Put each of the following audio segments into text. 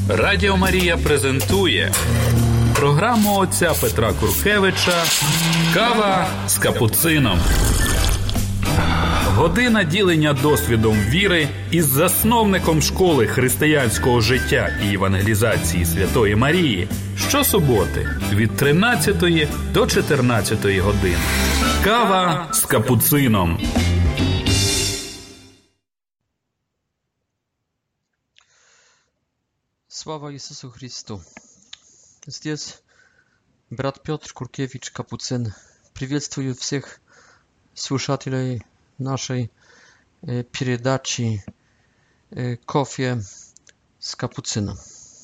Радіо Марія презентує програму отця Петра Куркевича «Кава з капуцином». Година ділення досвідом віри із засновником школи християнського життя і евангелізації Святої Марії щосуботи від 13 до 14 години. «Кава з капуцином». Слава Иисусу Христу! Здесь брат Петр Куркевич, Капуцин. Приветствую всех слушателей нашей передачи «Кофе с капуцином».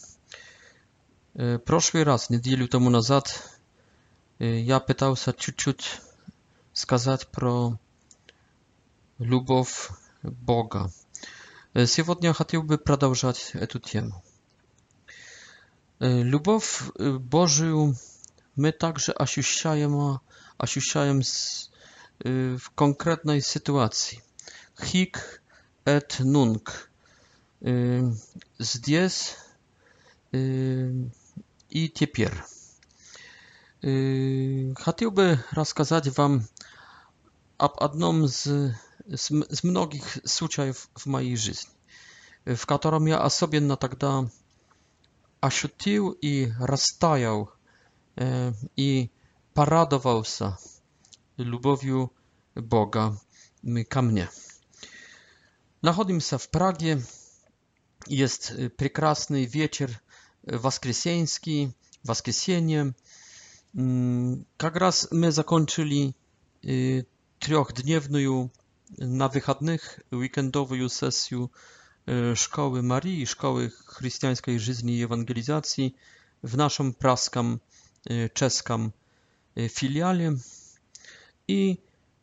Прошлый раз, неделю тому назад, я пытался чуть-чуть сказать про любовь Бога. Сегодня я хотел бы продолжать эту тему. Любовь Божию мы также ощущаем в конкретной ситуации. Hic et nunc. Здесь и теперь. Хотел бы рассказать вам об одном из многих случаев в моей жизни, в котором я особенно тогда ощутил и растаял и порадовался любовью Бога ко мне. Находимся в Праге, есть прекрасный вечер воскресенский, воскресенье. Как раз мы закончили трехдневную на выходных уикендовую сессию Szkoły Marii, Szkoły Chrześcijańskiej Żyzni i Ewangelizacji w naszym praskim, czeskim filiale. I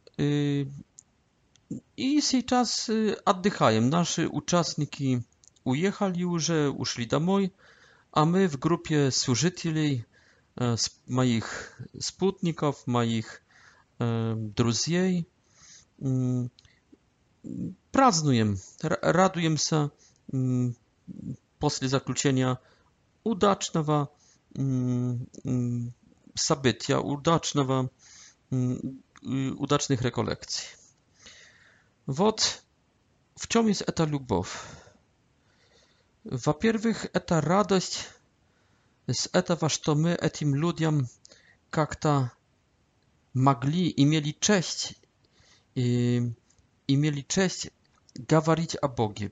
сейчас отдыхаем. Наши участники уехали уже, ушли домой, а мы в группе служителей, моих спутников, моих друзей, празднуем, радуемся после заключения удачного события, удачных реколлекций. Вот в чем есть эта любовь. Во-первых, это радость с этого, что мы этим людям как-то имели честь говорить о Боге,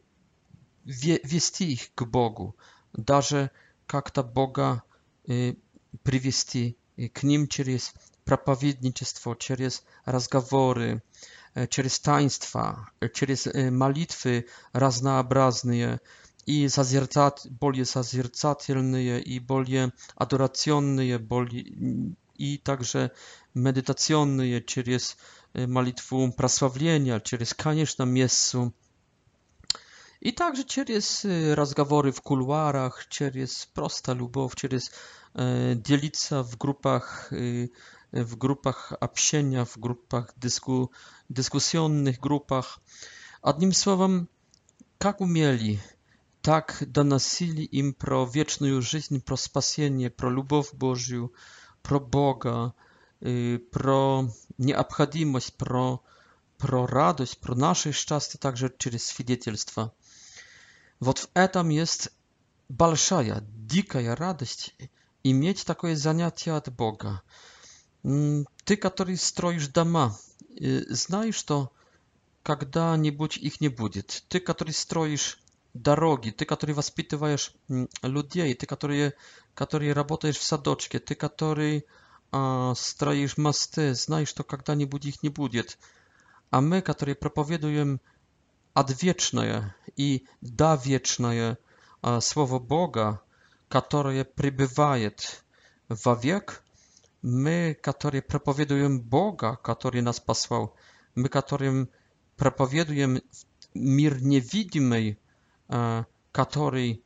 вести их к Богу, даже как-то Бога привести к ним через проповедничество, через разговоры, через таинства, через молитвы разнообразные и более созерцательные, и более адорационные, и также медитационные, через молитву прославления, через, конечно, мессу, и также через разговоры в кулуарах, через просто любовь, через делиться в группах общения, в группах дискуссионных группах. Одним словом, как умели, так доносили им про вечную жизнь, про спасение, про любовь Божью, про Бога, про необходимость, про радость, про наше счастье также через свидетельство. Вот в этом есть большая, дикая радость иметь такое занятие от Бога. Ты, который строишь дома, знаешь, что когда-нибудь их не будет. Ты, который строишь дороги, ты, который воспитываешь людей, ты, который работаешь в садочке, ты, который строишь мосты, знаешь, что когда-нибудь их не будет. А мы, которые проповедуем отвечное и довечное Слово Бога, которое пребывает вовек, мы, которые проповедуем Бога, который нас послал, мы, которым проповедуем мир невидимый, который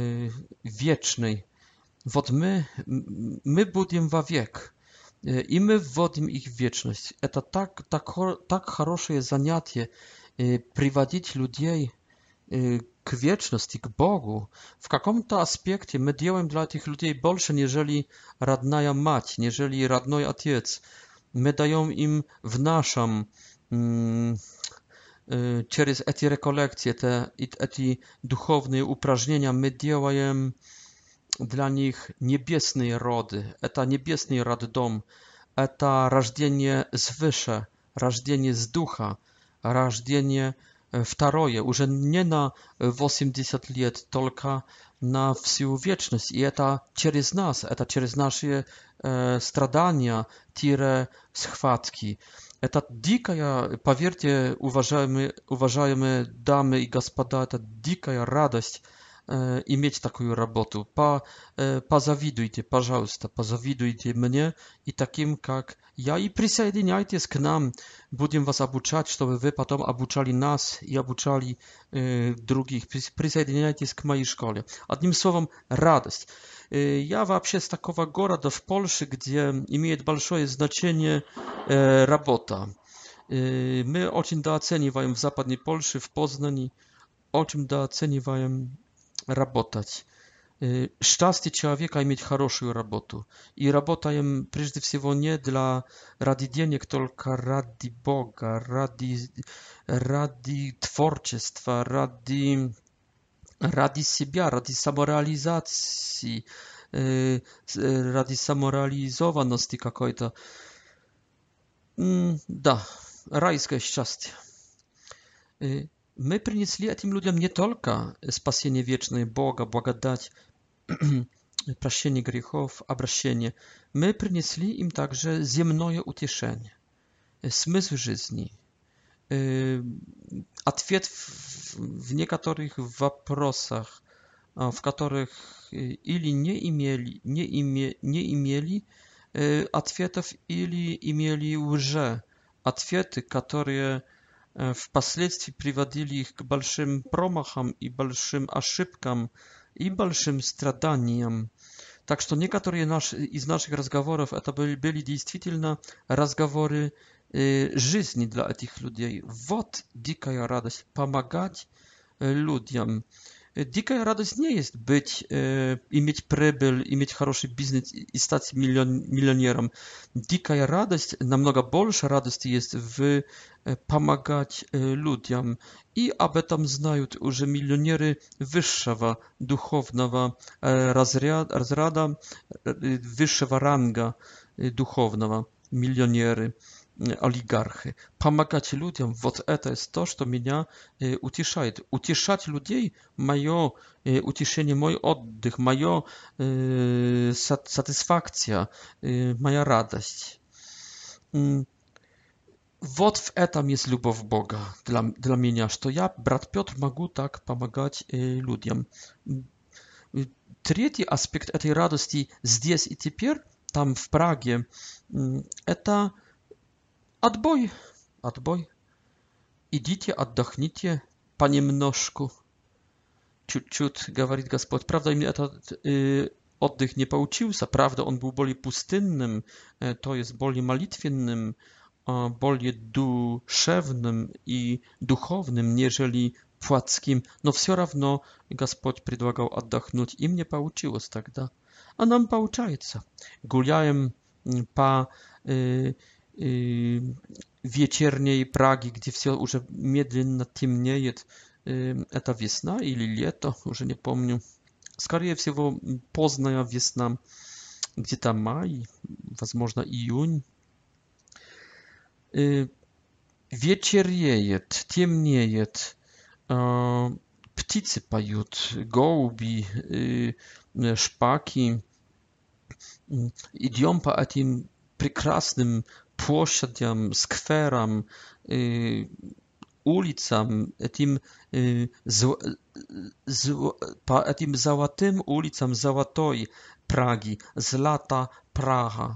вечный, вот мы будем вовек, и мы вводим их в вечность. Это так хорошее занятие приводить людей к wieczności, к Bogu. W каком-то аспекте мы делаем для этих людей больше, нежели родная мать, нежели родной отец. Мы даем им в нашем, через эти реколлекции, эти духовные упражнения, мы делаем для них небесные роды. Это небесный роддом. Это рождение свыше, рождение с духа, рождение второе, уже не на 80 лет, только на всю вечность. И это через нас, это через наши страдания, схватки. Это дикая, поверьте, уважаемые дамы и господа, это дикая радость иметь такую работу. Позавидуйте, пожалуйста, позавидуйте мне и таким, как я, и присоединяйтесь к нам. Будем вас обучать, чтобы вы потом обучали нас и обучали других. Присоединяйтесь к моей школе. Одним словом, радость. Я вообще с такого города в Польше, где имеет большое значение работа. Мы очень дооцениваем в Западной Польше, в Познани, очень дооцениваем работать. Szczęście człowieka mieć хорошую работу. И работаем прежде всего не ради денег, только ради Бога, ради творчества, ради себя, ради самореализации, ради самореализованности какой-то. Да, райское счастье. Мы принесли этим людям не только спасение вечное Бога, благодать, прощение грехов, обращение. Мы принесли им также земное утешение, смысл жизни, ответ в некоторых вопросах, в которых или не имели ответов, или имели уже ответы, которые впоследствии приводили их к большим промахам и большим ошибкам и большим страданиям. Так что некоторые из наших разговоров это были действительно разговоры жизни для этих людей. Вот дикая радость помогать людям. Дикая радость не есть иметь прибыль, иметь хороший бизнес и стать миллионером. Дикая радость, намного больше радости есть в помогать людям. И об этом знают уже миллионеры высшего духовного разряда, высшего ранга духовного, миллионеры. Олигархи. Помогать людям, вот это есть то, что меня утешает. Утешать людей, мое утешение, мой отдых, моя сатисфакция, моя радость. Вот в этом есть любовь Бога для меня, что я, брат Петр, могу так помогать людям. Третий аспект этой радости здесь и теперь, там в Праге, это отбой. Идите, отдохните понемножку. Чуть-чуть, говорит Господь. Правда, им этот отдых не получился. Правда, он был более пустынным, то есть более молитвенным, более душевным и духовным, нежели плотским. Но все равно Господь предлагал отдохнуть. Им не получилось тогда. А нам получается. Гуляем по вечерней Праги, где все уже медленно темнеет. Это весна или лето, уже не помню. Скорее всего, поздняя весна, где-то май, возможно, июнь. Вечереет, темнеет, птицы поют, голуби, шпаки. Идем по этим прекрасным площадям, скверам, улицам, по этим золотым улицам золотой Праги, Злата Прага.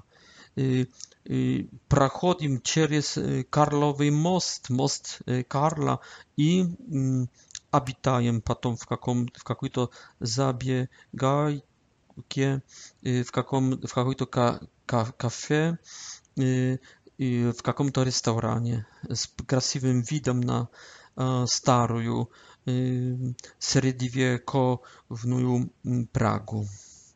Проходим через Карловый мост, мост Карла, и обитаем потом в какой-то забегайке, в какой-то кафе, в каком-то ресторане с красивым видом на старую средневековную Прагу.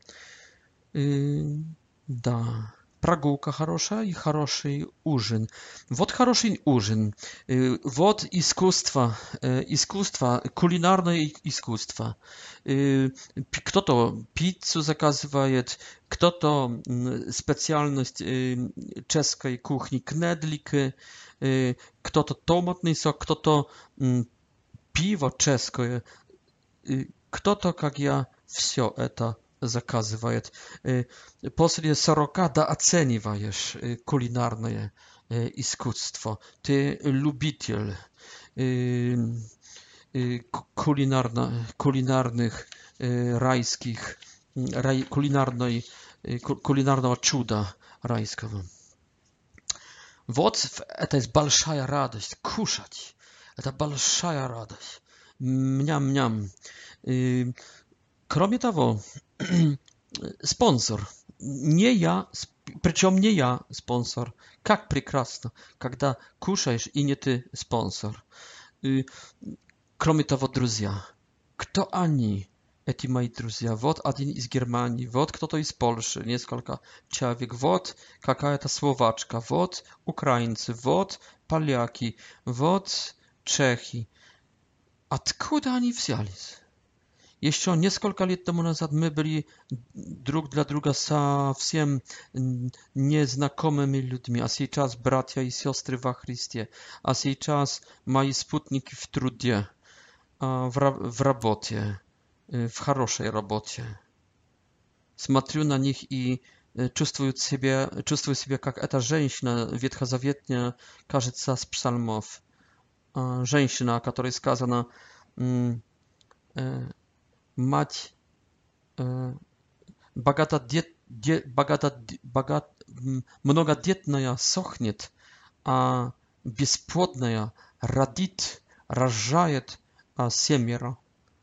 Да. Прогулка хорошая и хороший ужин. Вот хороший ужин. Вот искусство, кулинарное искусство. Кто-то пиццу заказывает, кто-то специальность ческой кухни кнедлики, кто-то томатный сок, кто-то пиво чешское, кто-то, как я, все это заказывает. После 40 дооцениваешь кулинарное искусство. Ты любитель кулинарных райских, кулинарного чуда райского. Вот это есть большая радость. Кушать. Это большая радость. Ням-ням. Кроме того, спонсор. Не я, причем не я спонсор. Как прекрасно, когда кушаешь и не ты спонсор. Кроме того, друзья. Кто они, эти мои друзья? Вот один из Германии, вот кто-то из Польши, несколько человек, вот какая-то словачка, вот украинцы, вот поляки, вот чехи. Откуда они взялись? Еще несколько лет тому назад мы были друг для друга совсем незнакомыми людьми, а сейчас братья и сестры во Христе, а сейчас мои спутники в труде, в работе, в хорошей работе. Смотрю на них и чувствую себя как эта женщина ветхозаветная, кажется, с псалмов. Женщина, о которой сказано мать многодетная сохнет, а бесплодная родит, рожает семеро.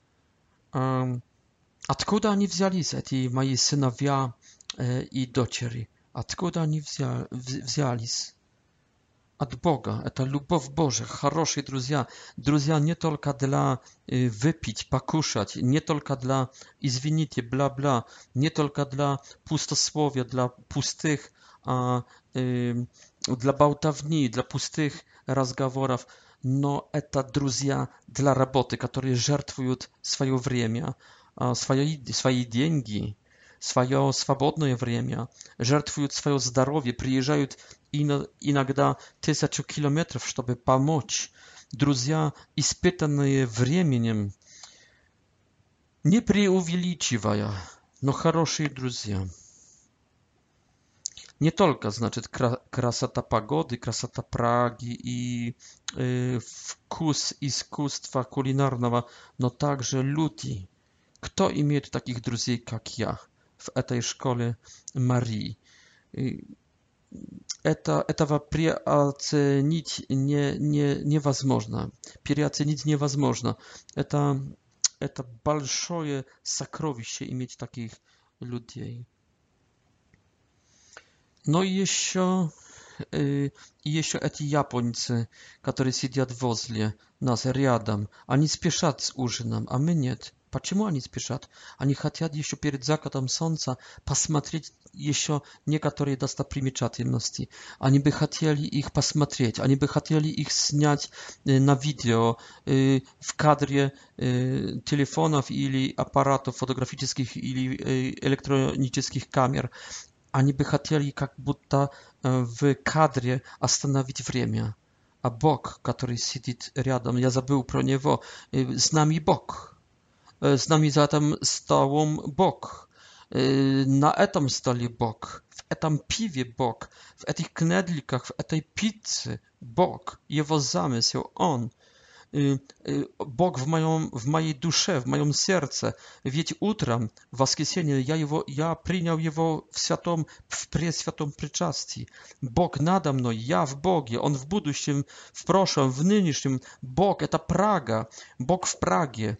Откуда они взялись, эти мои сыновья и дочери? Откуда они взялись? От Бога. Это любовь Божия. Хорошие друзья. Друзья не только для выпить, покушать, не только для, извините, бла-бла, не только для пустословия, для пустых, для болтовни, для пустых разговоров, но это друзья для работы, которые жертвуют свое время, свои деньги, свое свободное время, жертвуют свое здоровье, приезжают иногда 1000 километров, чтобы помочь. Друзья, испытанные временем, не преувеличивая, но хорошие друзья. Не только, значит, красота погоды, красота Праги и вкус искусства кулинарного, но также люди. Кто имеет таких друзей, как я, в этой школе Марии? Этого переоценить невозможно. Переоценить невозможно. Это большое сокровище иметь таких людей. Но еще эти японцы, которые сидят возле нас рядом, они спешат с ужином, а мы нет. Почему они спешат? Они хотят еще перед закатом солнца посмотреть еще некоторые достопримечательности. Они бы хотели их посмотреть, они бы хотели их снять на видео, в кадре телефонов или аппаратов фотографических или электронических камер. Они бы хотели как будто в кадре остановить время. А Бог, который сидит рядом, я забыл про него, с нами Бог. Z nami za tym stołem Bóg, na etam stole Bóg, w etam piwie Bóg, w etich knedlikach, w eтой pizzy Bóg, Jego zamysł, On, Bóg w mojej duszy, w moim sercu, ведь утром, в воскресенье, я принял Его в пресвятом причастии. Бог надо мной, я в Боге, Он в будущем, в прошлом, в нынешнем. Бог — это Прага, Бог в Праге.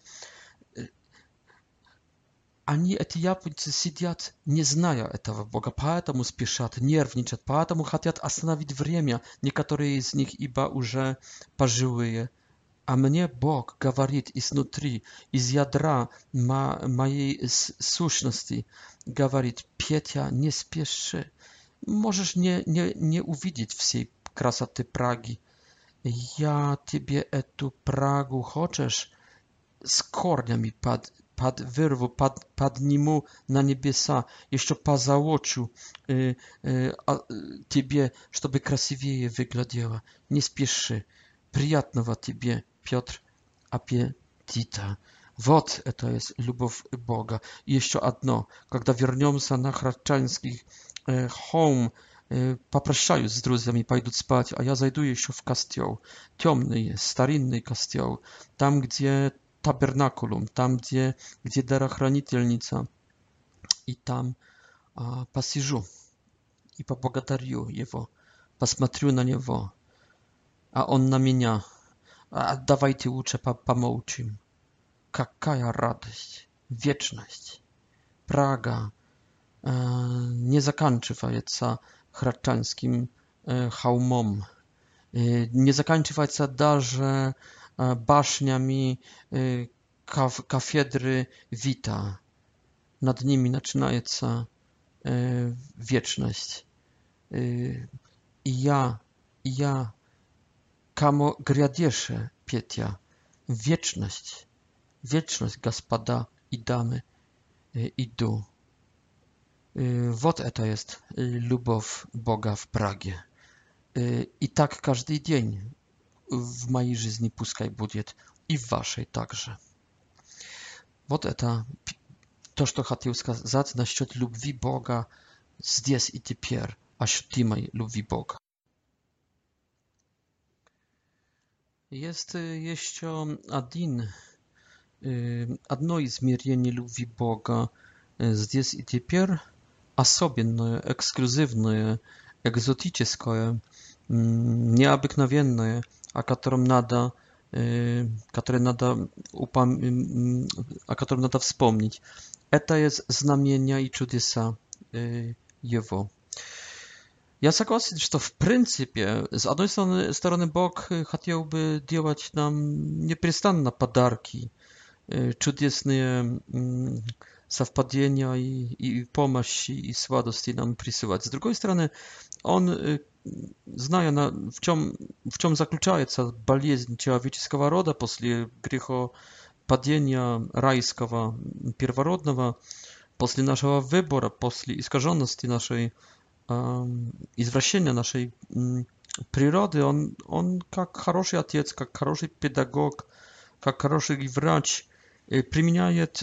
Они, эти японцы, сидят, не зная этого Бога, поэтому спешат, нервничают, поэтому хотят остановить время. Некоторые из них, ибо уже пожилые, А мне Бог говорит изнутри, из ядра моей сущности, говорит: Петя, не спеши, можешь не увидеть всей красоты Праги. Я тебе эту Прагу хочешь с корнями вырву, подниму на небеса, еще позолочу тебе, чтобы красивее выглядело. Не спеши. Приятного тебе, Петр, аппетита. Вот это есть любовь Бога. И еще одно. Когда вернемся на Храчанский холм, попрощаюсь с друзьями, пойдут спать, а я зайду еще в костел. Темный, старинный костел. Там, где табернакулум, там, где дарохранительница. И там посижу и поблагодарю его, посмотрю на него, а он на меня. Давайте лучше помолчим. Какая радость, вечность. Прага не заканчивается Храчанским холмом, не заканчивается даже башнями кафедры Вита. Над ними начинается вечность. И я, кому грядеше, Петя, вечность, господа и дамы, иду. Вот это есть любовь Бога в Праге. И так каждый день в моей жизни пускай будет, и в вашей также. Вот это то, что хотел сказать насчет любви Бога здесь и теперь, ощутимой любви Бога. Jest jeszcze одно измерение любви Бога здесь и теперь, особенное, эксклюзивное, экзотическое, необыкновенное, о котором надо вспомнить. Это есть знамения и чудеса Его. Я согласен, что в принципе, с одной стороны, Бог хотел бы делать нам непрестанно подарки, чудесные совпадения и помощи, и сладости нам присылать. С другой стороны, Он, зная, в чем заключается болезнь человеческого рода после грехопадения райского, первородного, после нашего выбора, после искаженности нашей, извращения нашей природы, он как хороший отец, как хороший педагог, как хороший врач применяет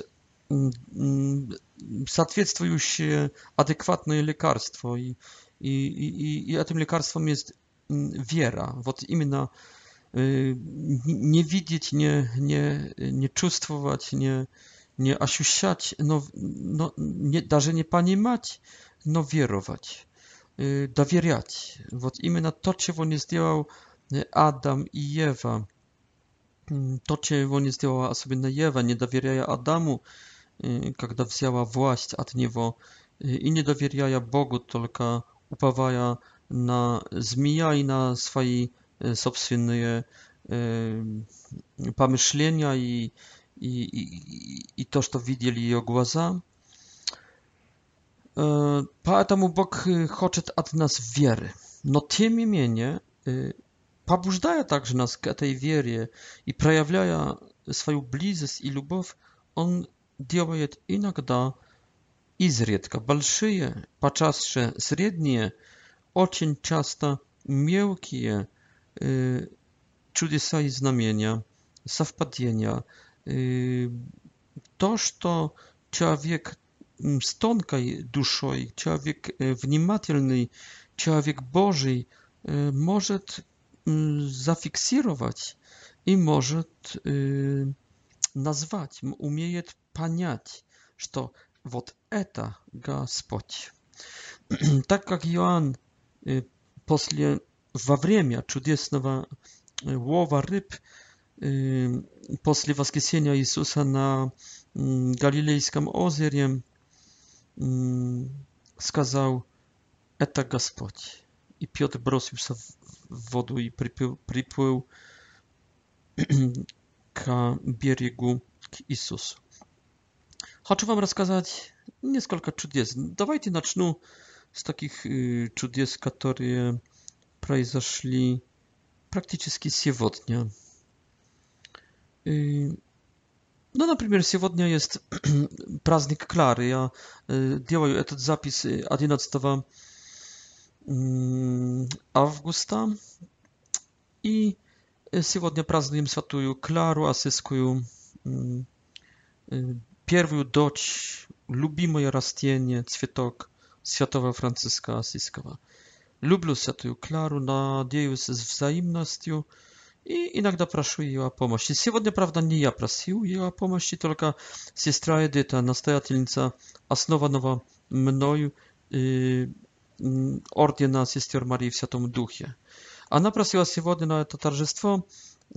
соответствующее адекватное лекарство. И этим лекарством есть вера. Вот именно не видеть, не чувствовать, не ощущать, даже не понимать, но веровать. Доверять. Вот именно то, чего не сделал Адам и Ева. То, чего не сделала особенно Ева, не доверяя Адаму, когда взяла власть от него, и не доверяя Богу, только уповая на змея и на свои собственные помышления и то, что видели ее глаза. Поэтому Бог хочет от нас веры. Но тем не менее, побуждая также нас к этой вере и проявляя свою близость и любовь, Он делает иногда, изредка, большие, почаще средние, очень часто мелкие чудеса и знамения, совпадения. То, что человек с тонкой душой, человек внимательный, человек Божий может зафиксировать и может назвать, умеет понять, что вот это Господь. Так как Иоанн во время чудесного лова рыб, после воскресения Иисуса на Галилейском озере, сказал: это Господь. И Петр бросился в воду и приплыл к берегу, к Иисусу. Хочу вам рассказать несколько чудес. Давайте начну с таких чудес, которые произошли практически сегодня. Ну, например, сегодня есть праздник Клары. Я делаю этот запись 11 августа. И сегодня празднуем Святую Клару Ассизскую, первую дочь, любимое растение, цветок Святого Франциска Ассизского. Люблю Святую Клару, надеюсь с взаимностью и иногда прошу ее о помощи. Сегодня, правда, не я просил ее о помощи, только сестра Эдита, настоятельница основанного мною ордена сестер Марии в Святом Духе. Она просила сегодня на это торжество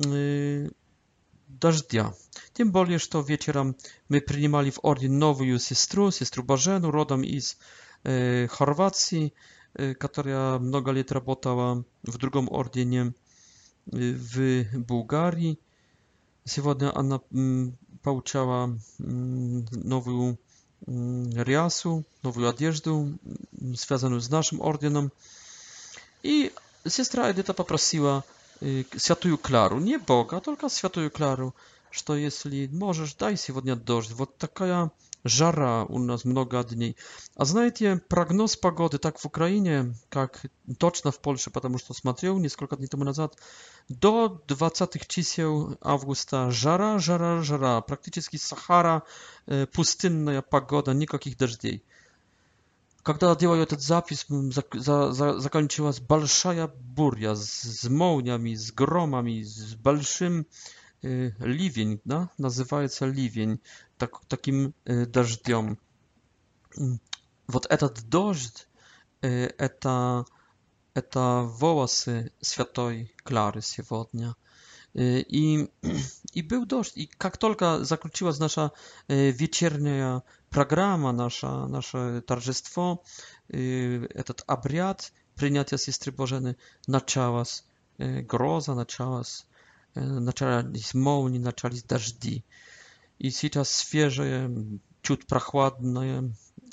дождя. Тем более, что вечером мы принимали в орден новую сестру Божену, родом из Хорватии, которая много лет работала в другом ордене в Буłgarii. Сегодня она получала новую рясу, новую одежду, связанную с нашим орденом. И сестра Эдита попросила Святую Клару, не Бога, только Святую Клару, что если можешь, дай сегодня дождь. Вот такая жара у нас много дней. А знаете, прогноз погоды так в Украине, как точно в Польше, потому что смотрел несколько дней тому назад, до 20 чисел августа жара, жара, жара, практически Сахара, пустынная погода, никаких дождей. Когда делаю этот запись, закончилась большая буря с молниями, с громами, с большим ливень, да, называется ливень, таким дождем. Вот этот дождь, это волосы Святой Клары сегодня. И был дождь. И как только закончилась наша вечерняя программа, наше торжество, этот обряд принятия сестры Божены, началась гроза, начались молнии, начались дожди. И сейчас свежее, чуть прохладный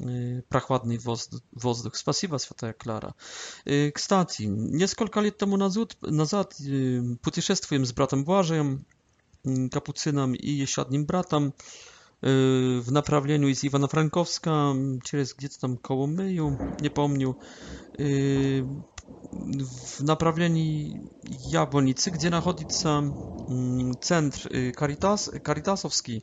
воздух. Спасибо, Святая Клара. Кстати, несколько лет тому назад путешествуем с братом Блажием, капуцином и еще одним братом в направлении из Ивано-Франковска через где-то там Коломею, не помню, в направлении Яблоницы, где находится центр Каритасовский.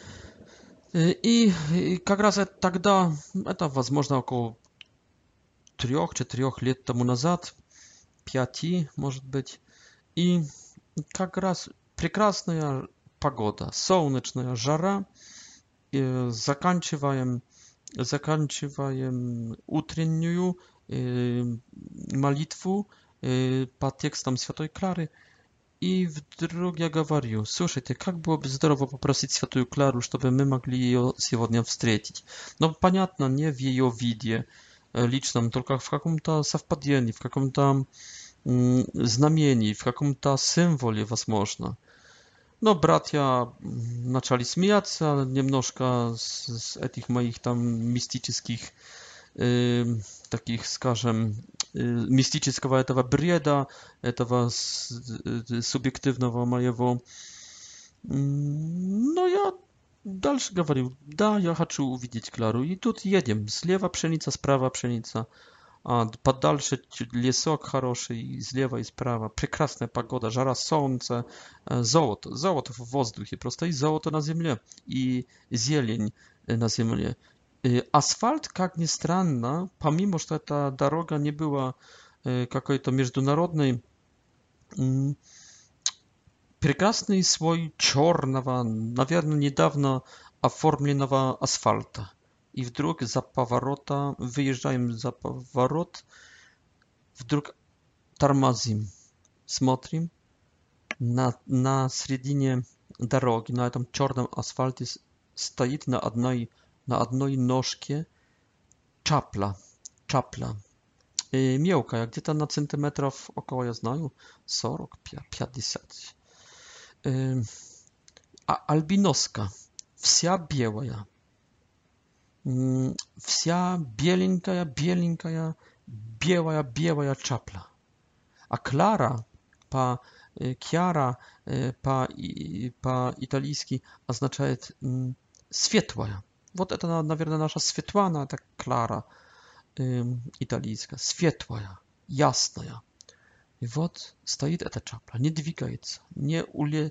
И как раз тогда, это возможно около 3-4 лет тому назад, 5, может быть, и как раз прекрасная погода, солнечная жара, заканчиваем утреннюю молитву по текстам Святой Клары. И вдруг я говорю, слушайте, как было бы здорово попросить Святую Клару, чтобы мы могли ее сегодня встретить. Но понятно, не в ее виде личном, только в каком-то совпадении, в каком-то знамении, в каком-то символе, возможно. Но братья начали смеяться немножко с этих моих там мистических, таких, скажем, мистического этого бреда, этого субъективного моего. Но я дальше говорю, да, я хочу увидеть Клару. И тут едем. Слева пшеница, справа пшеница. А подальше лесок хороший, и слева и справа. Прекрасная погода, жара, солнце, золото. Золото в воздухе, просто и золото на земле, и зелень на земле. Асфальт, как ни странно, помимо что эта дорога не была какой-то международной, прекрасный слой черного, наверное, недавно оформленного асфальта. И вдруг за поворота, выезжаем за поворот, вдруг тормозим, смотрим, на середине дороги, на этом черном асфальте стоит на одной ножке чапла, мелкая, где-то на сантиметров около, я знаю, 40-50. альбиноска, вся белая, вся беленькая, беленькая, белая чапля. А Клара Chiara по-итальянски означает светлая. Вот это, наверное, наша Светлана, это Клара итальянская, светлая, ясная. И вот стоит эта чапля, не двигается, не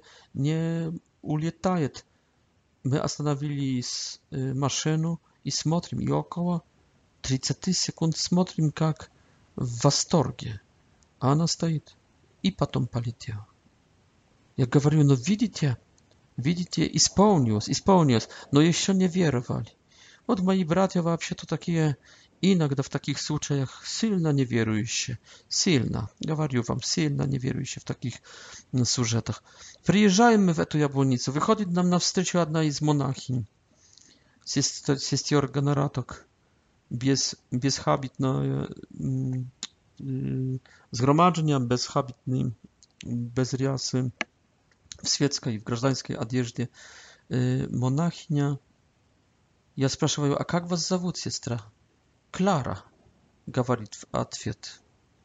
улетает. Мы остановили машину и смотрим, и около 30 секунд смотрим, как в восторге. А она стоит. И потом полетела. Я говорю, ну видите, исполнилось, но еще не веровали. Вот мои братья вообще-то такие, иногда в таких случаях сильно неверующие. Сильно, говорю вам, сильно неверующие в таких сюжетах. Приезжаем мы в эту яблоницу, выходит нам навстречу одна из монахинь, сестер гонораток, bezhabitne zgromadzenia, bez riasy, w świeckiej, w гражданской одежде, монахиня. Я спрашиваю, а как вас зовут, сестра? Клара, говорит в ответ.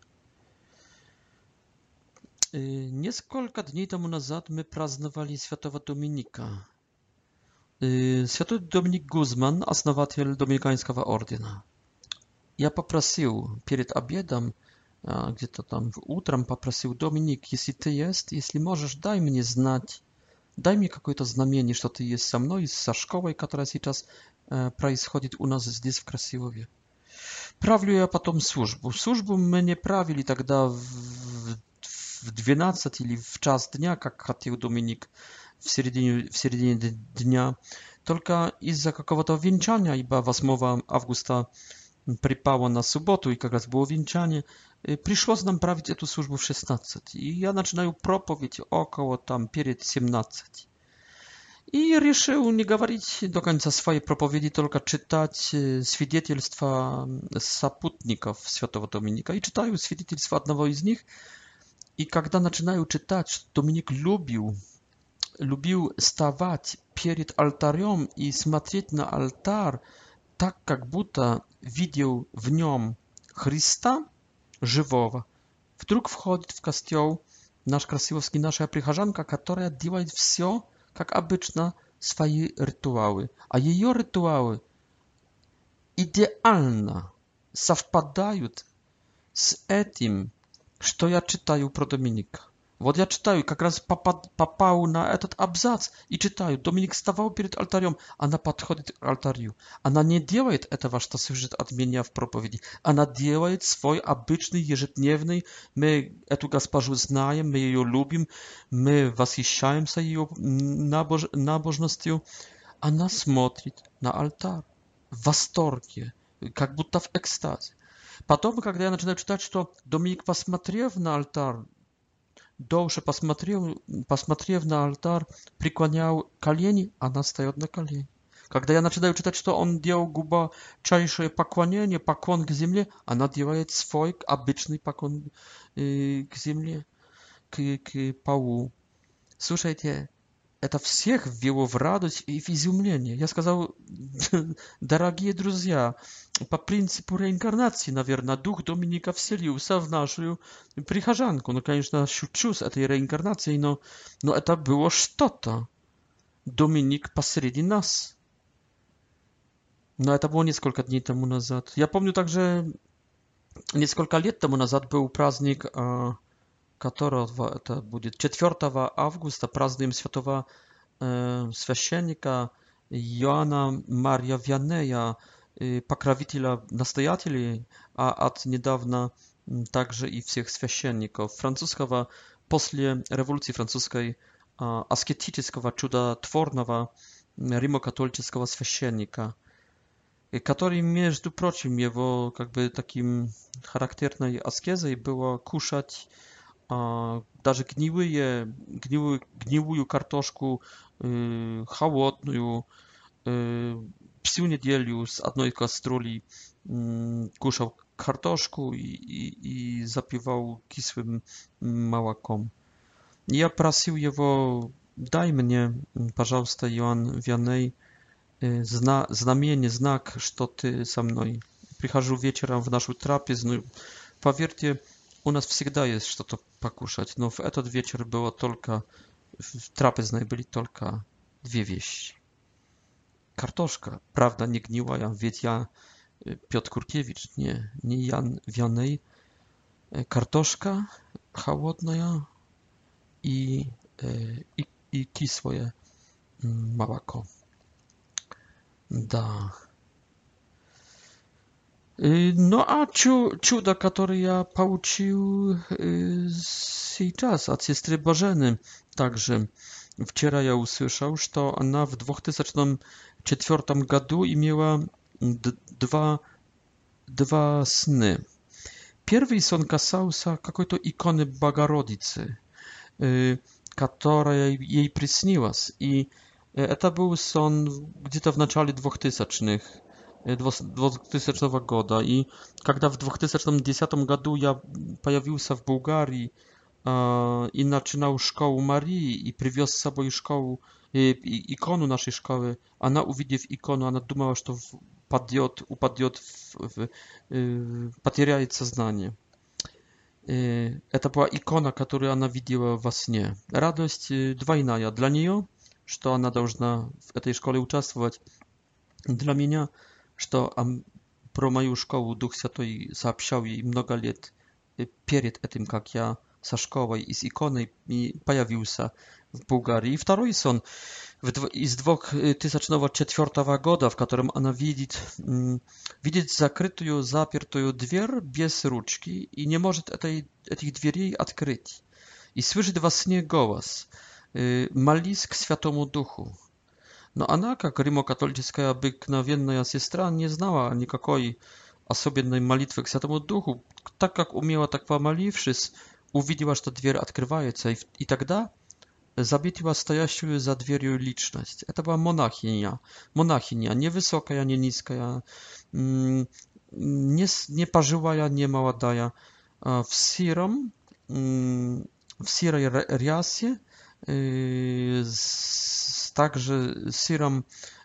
Несколько дней тому назад мы праздновали Святого Доминика. Святой Доминик Гузман, основатель Доминиканского ордена. Я попросил перед обедом, где-то там утром попросил, Доминик, если ты есть, если можешь, дай мне знать, дай мне какое-то знамение, что ты есть со мной, со школой, которая сейчас происходит у нас здесь в Красилове. Правлю я потом службу. Службу мы не правили тогда в 12 или в час дня, как хотел Доминик, в середине дня. Только из-за какого-то венчания, ибо 8 августа припало на субботу, и как раз было венчание, пришлось нам править эту службу в 16. И я начинаю проповедь около там перед 17. И решил не говорить до конца своей проповеди, только читать свидетельства сопутников Святого Доминика. И читаю свидетельство одного из них. И когда начинаю читать, что Доминик любил вставать перед алтарем и смотреть на алтарь так, как будто видел в нем Христа живого, вдруг входит в костел наш красивовский, наша прихожанка, которая делает все, как обычно, свои ритуалы. А ее ритуалы идеально совпадают с этим, что я читаю про Доминика. Вот я читаю, как раз попал на этот абзац и читаю. Доминик вставал перед алтарем, она подходит к алтарю. Она не делает этого, что слышит от меня в проповеди. Она делает свой обычный, ежедневный. Мы эту госпожу знаем, мы ее любим, мы восхищаемся ее набожностью. Она смотрит на алтарь в восторге, как будто в экстазе. Потом, когда я начинаю читать, что Доминик, посмотрев на алтарь, дольше посмотрев на алтарь, преклонял колени, она встает на колени. Когда я начинаю читать, что он делал глубочайшее поклонение, поклон к земле, она делает свой обычный поклон к земле, к полу. Слушайте, это всех ввело в радость и в изумление. Я сказал, дорогие друзья, по принципу реинкарнации, наверное, дух Доминика вселился в нашу прихожанку. Ну, конечно, шучу с этой реинкарнацией, но это было что-то. Доминик посреди нас. Но это было несколько дней тому назад. Я помню также, несколько лет тому назад был праздник, которого это будет 4 августа, празднуем святого священника Иоанна Мария Вианнея, покровителя настоятелей, а от недавно также и всех священников французского, после революции французской, аскетического, чудотворного римокатолического священника, который, между прочим, его как бы таким характерной аскезой было кушать даже гнилую картошку, холодную, всю неделю с одной кастрюли кушал картошку и запивал кислым молоком. Я просил его, дай мне, пожалуйста, Иоанн Вианей, знамение, знак, что ты со мной. Прихожу вечером в нашу трапезную. Поверьте, у нас всегда есть что-то покушать, но в этот вечер было только, в трапезной были только две вещи. Картошка, правда, не гнилая, ведь я Piotr Kurkiewicz, nie Jan Wianej. Kartoszka chłodna i kisłe молоко. Да. Ну а чудо, которое я получил сейчас от сестры Божены, также вчера я услышал, что она в 2004 году имела два сны. Первый сон касался какой-то иконы Богородицы, которая ей приснилась. И это был сон где-то в начале 2000-х, 2000 года. И когда в 2010 году я появился в Болгарии и начинал школу Марии и привез с собой икону нашей школы, она, увидев икону, она думала, что упадет, потеряет сознание. Это была икона, которую она видела во сне. Радость двойная для нее, что она должна в этой школе участвовать. Для меня, что про мою школу Дух Святой сообщал ей много лет перед этим, как я со школой и с иконой появился в Болгарии. И второй сон из 2004 года, в котором она видит закрытую, запертую дверь без ручки и не может этих дверей открыть. И слышит во сне голос: «Молись к Святому Духу». Но она, как римокатолическая обыкновенная сестра, не знала никакой особенной молитвы к Святому Духу. Так как умела, так помолившись, увидела, что дверь открывается, и тогда заметила стоящую за дверью личность. Это была монахиня, не высокая, не низкая, не пожилая, не молодая, в серой рясе, также сером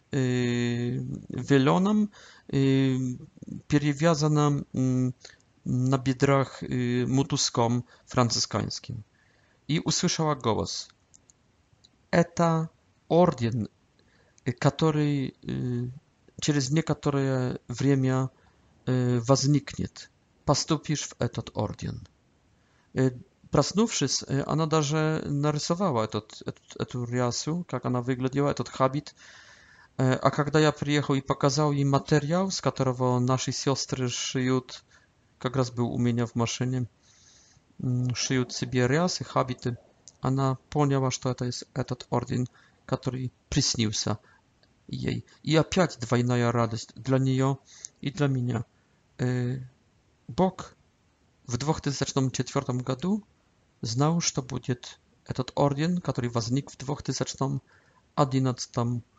веленом, перевязана на бедрах мотузком францискаńskim. И услышала голос: это орден, который через некоторое время возникнет. Поступишь в этот орден. Проснувшись, она даже нарисовала эту рясу, как она выглядела, этот хабит. А когда я приехал и показал ей материал, с которого наши сестры шьют, как раз был у меня в машине, шьют себе рясы, хабиты, она поняла, что это этот орден, который приснился ей. И опять двойная радость для нее и для меня. Бог в 2004 году знал, что будет этот орден, который возник в 2011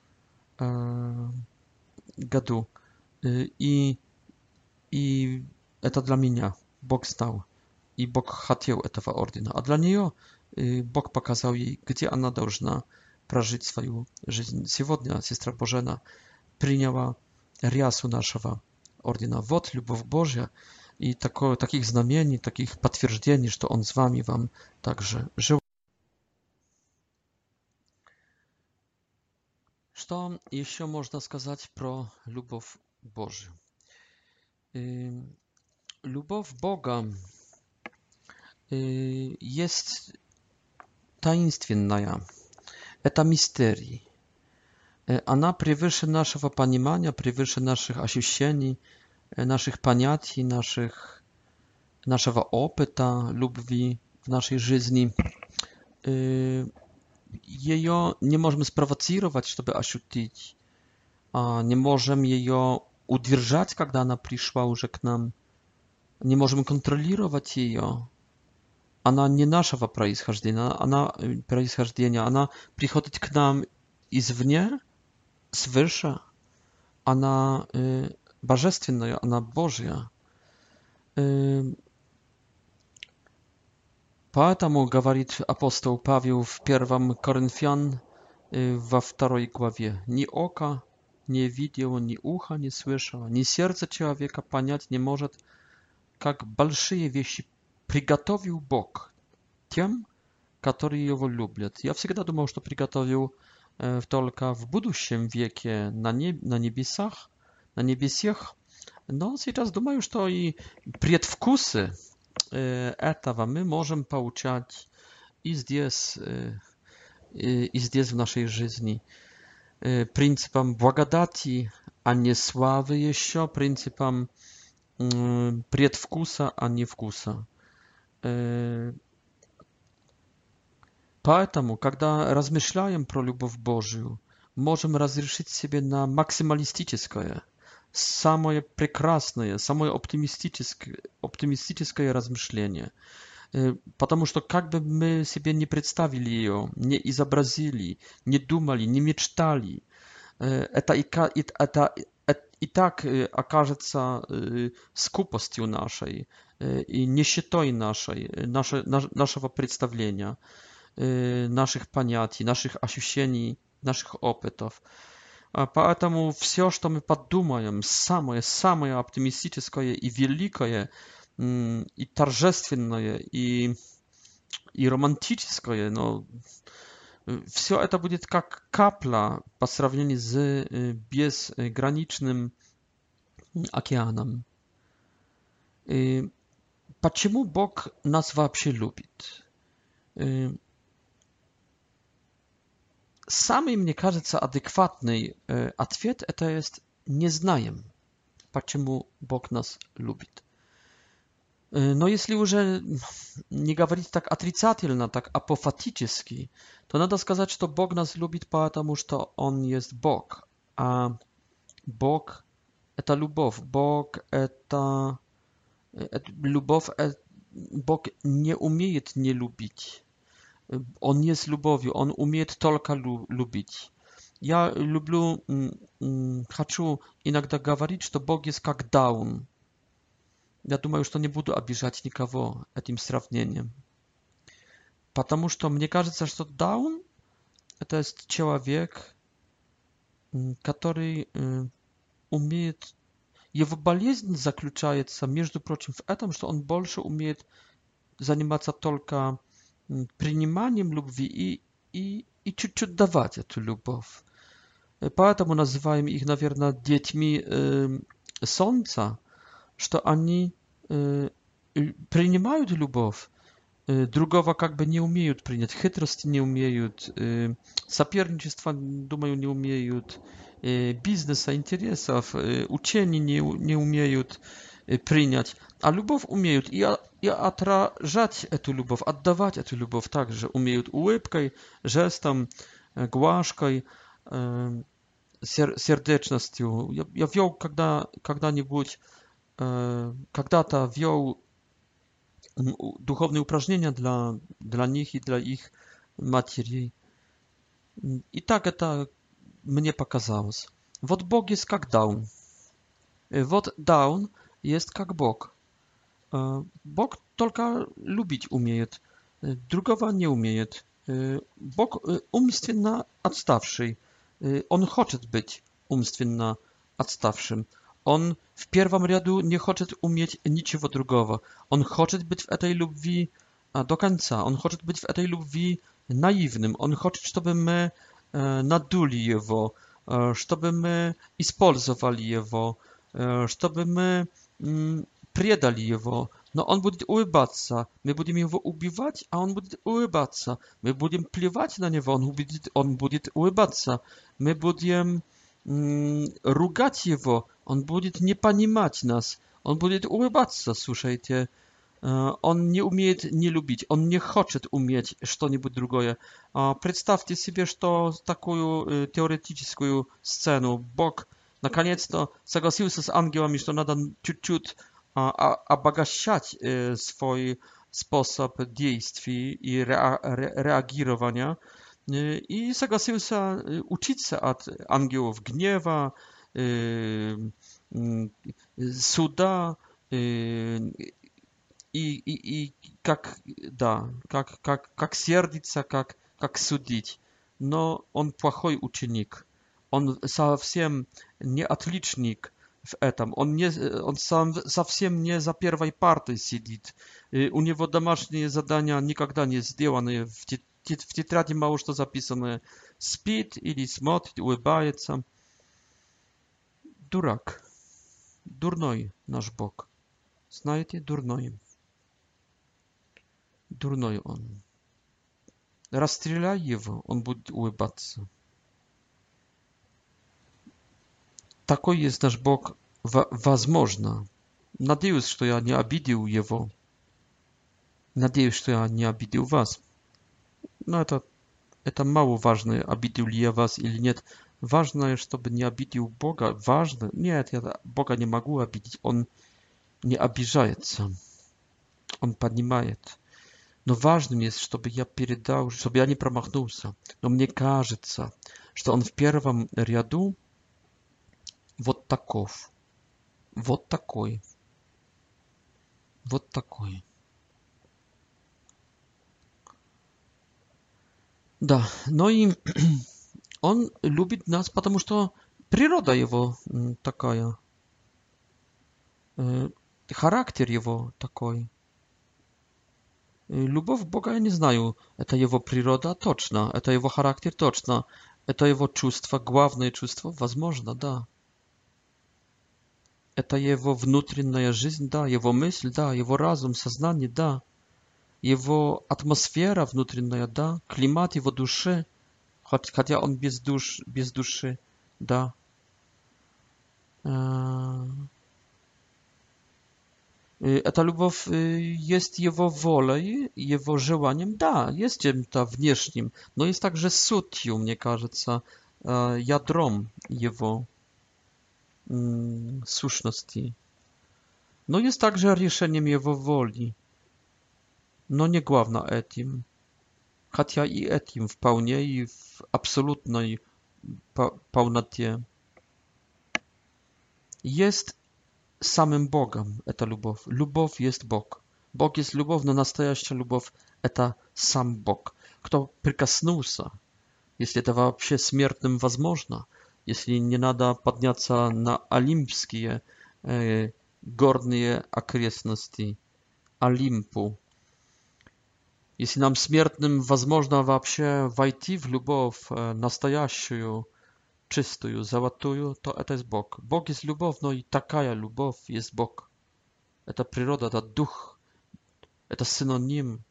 году. И это для меня. Бог знал. И Бог хотел этого ордена. А для нее Бог показал ей, где она должна прожить свою жизнь. Сегодня сестра Божена приняла рясу нашего ордена. Вот любовь Божья. И таких знамений, таких подтверждений, что Он с вами, вам также жил. Что еще можно сказать про любовь Божью? Любовь Бога есть таинственная. Это мистерий. Она превыше нашего понимания, превыше наших ощущений, наших понятий, нашего опыта любви в нашей жизни. Ее не можем спровоцировать, чтобы ощутить. Не можем ее удержать, когда она пришла уже к нам. Не можем контролировать ее. Она не нашего происхождения, она приходит к нам извне, свыше. Она божественная, она Божья. Поэтому, говорит апостол Павел в 1 Коринфян во 2 главе, ни око не видело, ни ухо не слышало, ни сердце человека понять не может, как большие вещи приготовил Бог тем, которые его любят. Я всегда думал, что приготовил только в будущем веке на небесах, но сейчас думаю, что и предвкусы этого мы можем получать и здесь в нашей жизни. Принципом благодати, а не славы еще, принципом предвкуса, а не вкуса. Поэтому, когда размышляем про любовь Божию, можем разрешить себе на максималистическое, самое прекрасное, самое оптимистическое размышление. Потому что как бы мы себе не представили ее, не изобразили, не думали, не мечтали, это и так окажется скупостью нашей и нищетой нашего представления, наших понятий, наших ощущений, наших опытов. Поэтому все, что мы подумаем, самое оптимистическое и великое, и торжественное, и романтическое, но все это будет как капля по сравнению с безграничным океаном. Почему Бог нас вообще любит? Самый, мне кажется, адекватный ответ это есть не знаем, почему Бог нас любит. Но если уже не говорить так отрицательно, так апофатически, то надо сказать, что Бог нас любит, потому что Он есть Бог. А Бог это любовь. Бог это любовь. Бог не умеет не любить. Он есть любовью, он умеет только любить. Я хочу иногда говорить, что Бог есть как даун. Я думаю, что не буду обижать никого этим сравнением. Потому что мне кажется, что даун это есть человек, который умеет... Его болезнь заключается, между прочим, в этом, что он больше умеет заниматься только приниманием любви и чуть-чуть давать эту любовь. Поэтому называем их, наверное, детьми солнца, что они принимают любовь, другого как бы не умеют принять, хитрости не умеют, соперничества, думаю, не умеют, бизнеса, интересов, учений не умеют принять, а любовь умеют и отражать эту любовь, отдавать эту любовь также умеют улыбкой, жестом, глажкой, сердечностью. Я вел когда-нибудь, когда-то вел духовные упражнения для них и для их матерей. И так это мне показалось. Вот Бог есть как даун. Вот даун есть как Бог. Бог только любить умеет, другого не умеет. Бог умственно отставший. Он хочет быть умственно отставшим. Он в первом ряду не хочет уметь ничего другого. Он хочет быть в этой любви до конца. Он хочет быть в этой любви наивным. Он хочет, чтобы мы надули его, чтобы мы использовали его, чтобы мы предали его. Но он будет улыбаться. Мы будем его убивать, а он будет улыбаться. Мы будем плевать на него, он будет улыбаться. Мы будем ругать его, он будет не понимать нас. Он будет улыбаться, слушайте. Он не умеет не любить, он не хочет уметь что-нибудь другое. Представьте себе, что такую теоретическую сцену Бог наконец-то согласился с ангелами, что надо чуть-чуть обогащать свой способ действий и реагирования. И согласился учиться от ангелов гнева, суда, и как, да, как сердиться, как судить. Но он плохой ученик. Он совсем не отличник в этом. Он сам совсем не за первой партой сидит. У него домашние задания никогда не сделаны. В тетради мало что записано. Спит или смотрит, улыбается. Дурак. Дурной наш Бог. Знаете, дурной. Дурной он. Расстреляй его, он будет улыбаться. Такой есть наш Бог, возможно. Надеюсь, что я не обидел его. Надеюсь, что я не обидел вас. Но это мало важно, обидел ли я вас или нет. Важно, чтобы не обидел Бога. Важно. Нет, я Бога не могу обидеть. Он не обижается. Он понимает. Но важным есть, чтобы я передал, чтобы я не промахнулся. Но мне кажется, что он в первом ряду вот таков. Вот такой. Вот такой. Да, но и он любит нас, потому что природа его такая. Характер его такой. Любовь Бога я не знаю. Это его природа точно. Это его характер точно. Это его чувство, главное чувство, возможно, да. Это его внутренняя жизнь, да. Его мысль, да. Его разум, сознание, да. Его атмосфера внутренняя, да. Климат его души, хотя он без души, да. Эта любовь есть его волей, его желанием, да, есть чем-то внешним, но есть также сутью, мне кажется, ядром его сущности. Но есть также решением его воли, но не главное этим, хотя и этим вполне и в абсолютной полноте. Есть самым Богом эта любовь. Любовь есть Бог. Бог есть любовь, но настоящая любовь это сам Бог. Кто прикоснулся, если это вообще смертным возможно, если не надо подняться на олимпские горные окрестности, Олимпу, если нам смертным возможно вообще войти в любовь настоящую, чистую, золотую, то это есть Бог. Бог есть любовь, но и такая любовь есть Бог. Это природа, это дух, это синоним.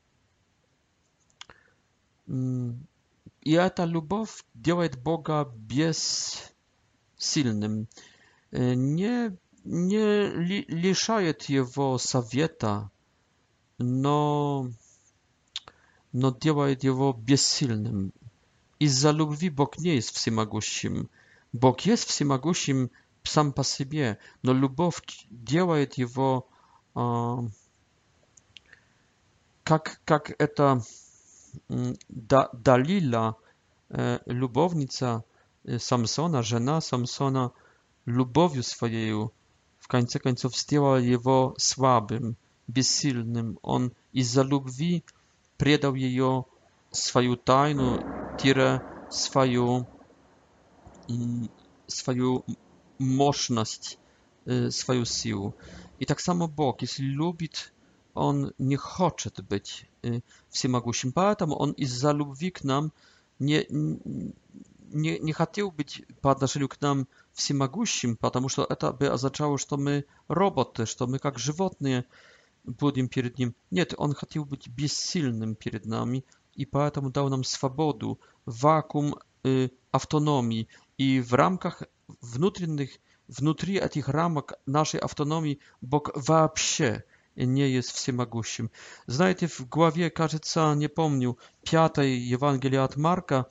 И эта любовь делает Бога бессильным, не лишает его совета, но делает его бессильным. Из-за любви Бог не есть всемогущим. Бог есть всемогущим сам по себе, но любовь делает его, как это Далила, любовница Самсона, жена Самсона, любовью своей, в конце концов, сделала его слабым, бессильным. Он из-за любви предал ее свою тайну, свою мощность, свою силу. И так само Бог, если любит, Он не хочет быть всемогущим. Поэтому Он из-за любви к нам не хотел быть по отношению к нам всемогущим, потому что это бы означало, что мы роботы, что мы как животные будем перед Ним. Нет, Он хотел быть бессильным перед нами, и поэтому дал нам свободу, вакуум автономии. И в рамках внутри этих рамок нашей автономии Бог вообще не есть всемогущим. Знаете, в главе, кажется, не помню, 5 Евангелие от Марка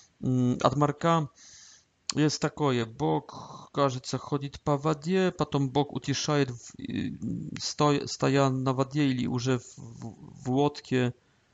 есть такое. Бог, кажется, ходит по воде, потом Бог утешает, стоя на воде или уже в лодке,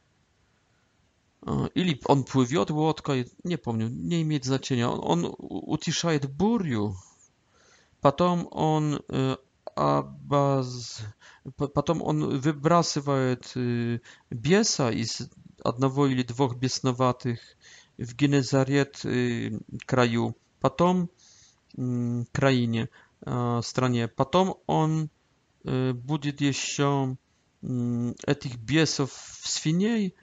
или он плывет лодкой, не помню, не имеет значения. Он утешает бурю, потом он потом он выбрасывает беса из одного или двух бесноватых в Генезарет краю, потом краине, стране. Потом он будет еще этих бесов свиней,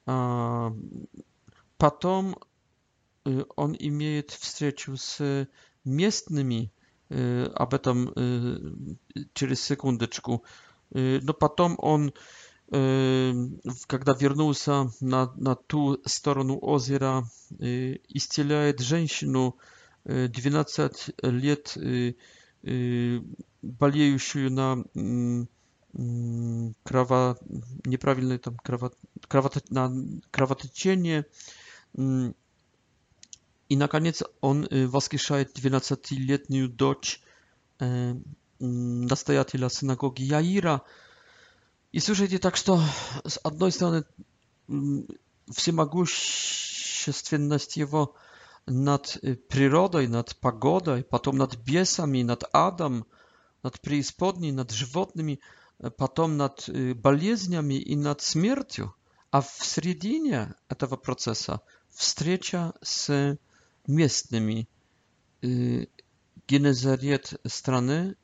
потом он имеет встречу с местными, об этом через секундочку, но потом он, когда вернулся на ту сторону озера, исцеляет женщину 12 лет, болеющую на неправильное там кровотечение. И, наконец, он воскрешает 12-летнюю дочь настоятеля синагоги Яира. И слушайте, так что, с одной стороны, всемогущественность его над природой, над погодой, потом над бесами, над адом, над преисподней, над животными, потом над болезнями и над смертью. А в середине этого процесса встреча с местными, Генезарет страны,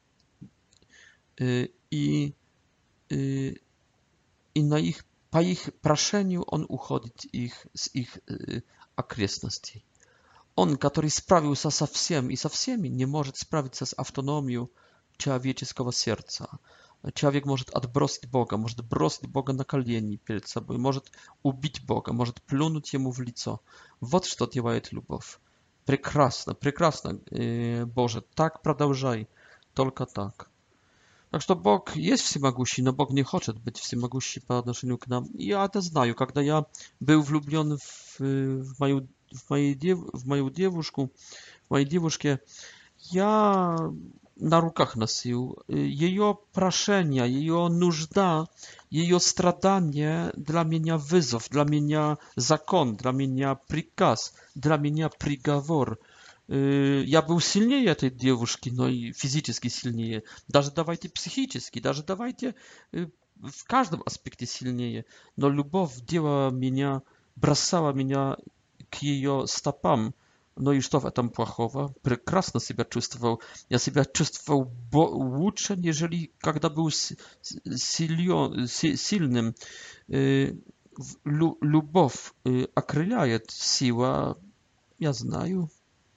и по их прошению он уходит с их окрестностей. Он, который справился со всем и со всеми, не может справиться с автономией человеческого сердца. Человек может отбросить Бога, может бросить Бога на колени перед собой, может убить Бога, может плюнуть ему в лицо. Вот что делает любовь. Прекрасно, прекрасно, Боже, так продолжай, только так. Так что Бог есть всемогущий, но Бог не хочет быть всемогущий по отношению к нам. Я это знаю, когда я был влюблен в моей девушке, я на руках носил ее прошения, ее нужда, ее страдания для меня вызов, для меня закон, для меня приказ, для меня приговор. Я был сильнее этой девушки, но и физически сильнее. Даже давайте психически, даже давайте в каждом аспекте сильнее. Но любовь делала меня, бросала меня к ее стопам. No i co w этом плохого? Прекрасно себя чувствовал. Я себя чувствовал лучше, нежели когда был сильным. Любовь окрыляет, сила, я знаю.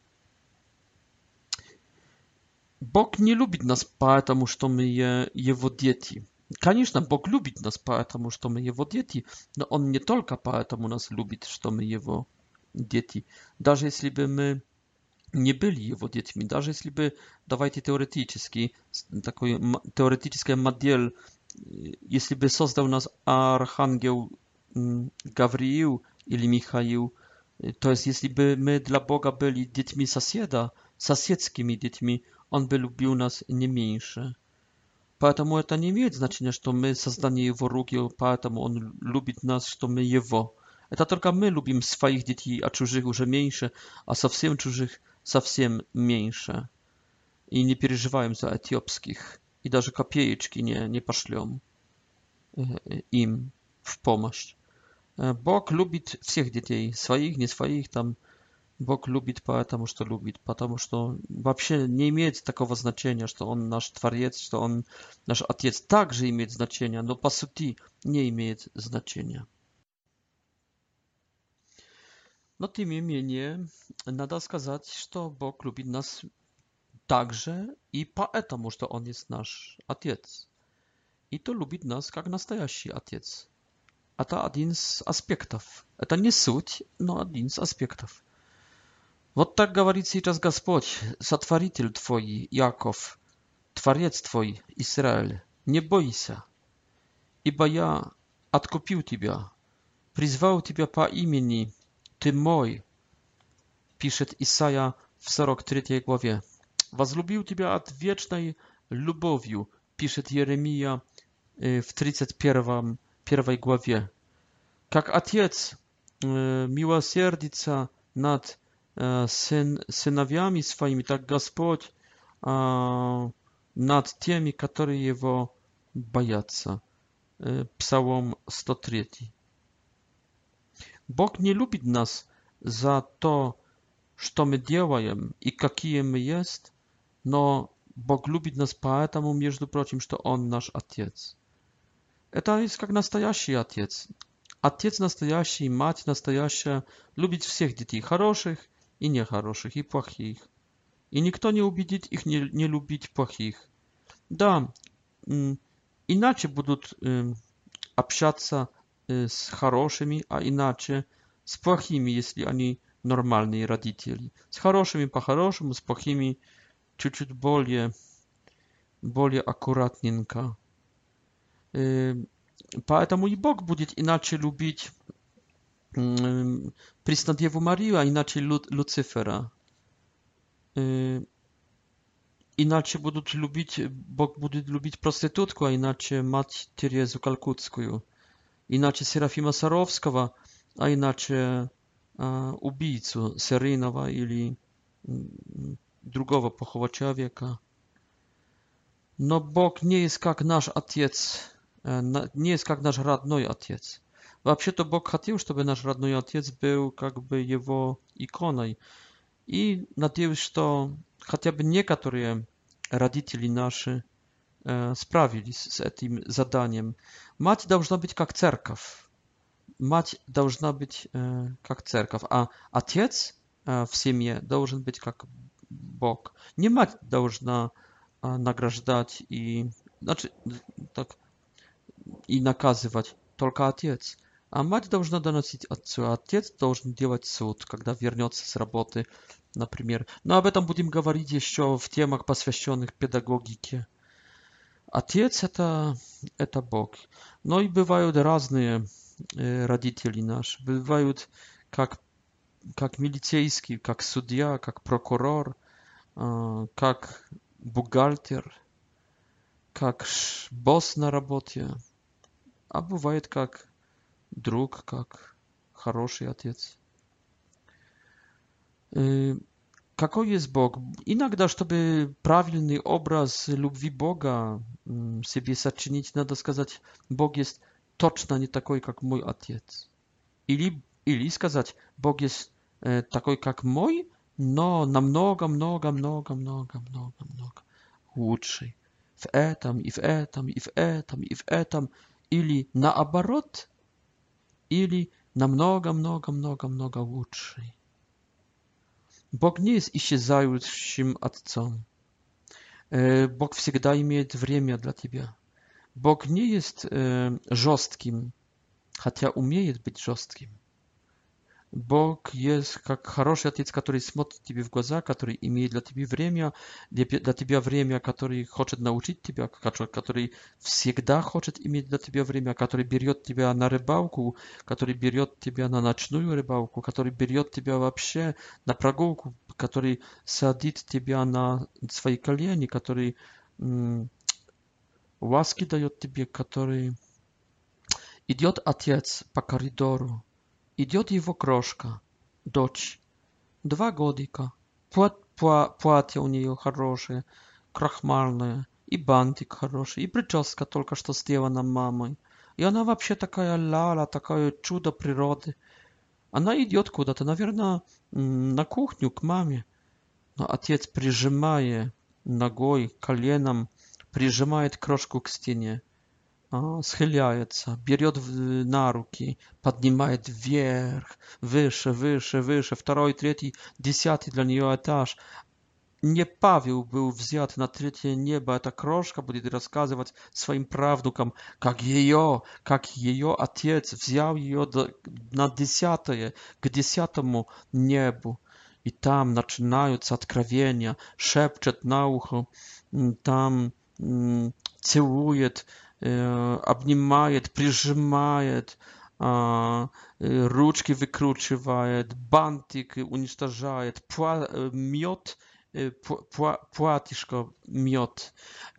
Бог не любит нас поэтому, что мы Его дети. Конечно, Бог любит нас поэтому, что мы Его дети, но Он не только поэтому нас любит, что мы Его дети. Даже если бы мы не были Его детьми, даже если бы, давайте теоретически, такой теоретическая модель, если бы создал нас архангел Гавриил или Михаил, то есть если бы мы для Бога были детьми соседа, соседскими детьми, Он бы любил нас не меньше. Поэтому это не имеет значения, что мы создание Его рук, и поэтому Он любит нас, что мы Его. Это только мы любим своих детей, а чужих уже меньше, а совсем чужих совсем меньше. И не переживаем за эфиопских, и даже копеечки не пошлем им в помощь. Бог любит всех детей, своих, не своих, там. Бог любит потому, что любит, потому что вообще не имеет такого значения, что Он наш Творец, что Он наш Отец. Также имеет значение, но по сути не имеет значения. Но тем не менее, надо сказать, что Бог любит нас также и поэтому, что Он есть наш Отец. И то любит нас как настоящий Отец. Это один из аспектов. Это не суть, но один из аспектов. Вот так говорит сейчас Господь, Сотворитель твой, Яков, Творец твой, Израиль. Не бойся, ибо я откупил тебя, призвал тебя по имени, ты мой, пишет Исайя в 43 главе. Возлюбил тебя от вечной любовью, пишет Еремия в 31 главе. Как Отец милосердится над сыновьями своими, так Господь над теми, которые Его боятся. Псалом 103. Бог не любит нас за то, что мы делаем и какие мы есть, но Бог любит нас поэтому, между прочим, что Он наш Отец. Это есть как настоящий Отец. Отец настоящий, мать настоящая любит всех детей, хороших и нехороших, и плохих. И никто не убедит их не любить плохих. Да, иначе будут общаться с хорошими, а иначе с плохими, если они нормальные родители. С хорошими по-хорошему, с плохими чуть-чуть более аккуратненько. Поэтому и Бог будет иначе любить Преснодеву Марию, а иначе Люцифера. Иначе Бог будет любить проститутку, а иначе мать Терезу Калкутскую. Иначе Серафима Саровского, а иначе убийцу серийного или другого плохого человека. Но Бог не есть как наш Отец, не есть как наш родной Отец. Вообще-то Бог хотел, чтобы наш родной Отец был как бы Его иконой. И надеюсь, что хотя бы некоторые родители наши справились с этим заданием. Мать должна быть как церковь. Мать должна быть как церковь, а отец в семье должен быть как Бог. Не мать должна награждать и, значит, так, и наказывать, только отец. А мать должна доносить отцу, а отец должен делать суд, когда вернется с работы, например. Но об этом будем говорить еще в темах, посвященных педагогике. Отец это Бог. Но и бывают разные родители наши. Бывают как милицейский, как судья, как прокурор, как бухгалтер, как босс на работе. А бывает как друг, как хороший отец. Какой есть Бог? Иногда, чтобы правильный образ любви Бога себе сочинить, надо сказать, Бог есть точно не такой, как мой отец. Или сказать, Бог есть такой, как мой, но намного лучший. В этом, и в этом, и в этом, и в этом. Или наоборот, или намного лучший. Бог не есть исчезающим отцом. Бог всегда имеет время для тебя. Бог не есть жестким, хотя умеет быть жестким. Бог есть как хороший отец, который смотрит тебе в глаза, который имеет для тебя время, который хочет научить тебя, который всегда хочет иметь для тебя время, который берет тебя на рыбалку, который берет тебя на ночную рыбалку, который берет тебя вообще на прогулку, который садит тебя на свои колени, который ласки дает тебе, который идет отец по коридору. Идет его крошка, дочь, 2 годика, платье у нее хорошее, крахмальное, и бантик хороший, и прическа только что сделана мамой. И она вообще такая ляля, такое чудо природы. Она идет куда-то, наверное, на кухню к маме. Но отец, прижимая ногой, коленом, прижимает крошку к стене. Схиляется, берет на руки, поднимает вверх, выше, 2-й, 3-й, 10-й для нее этаж. Не Павел был взят на 3-е небо, эта крошка будет рассказывать своим правнукам, как ее отец взял ее на 10-е, к 10-му небу. И там начинаются откровения, шепчет на ухо, там целует, обнимает, прижимает, ручки выкручивает, бантик уничтожает, мед, платьишко мед.